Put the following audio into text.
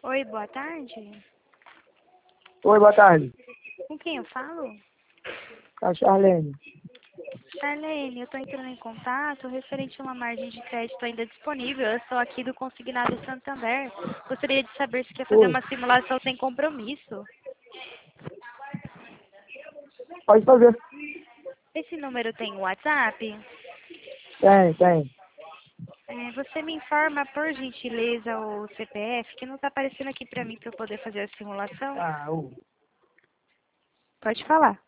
Oi, boa tarde. Oi, boa tarde. Com quem eu falo? A Charlene. Charlene, eu estou entrando em contato referente a uma margem de crédito ainda disponível. Eu sou aqui do Consignado Santander. Gostaria de saber se quer fazer Oi, uma simulação sem compromisso. pode fazer. Esse número tem WhatsApp? Tem. Você me informa, por gentileza, o CPF, que não está aparecendo aqui para mim para eu poder fazer a simulação? Ah, Pode falar.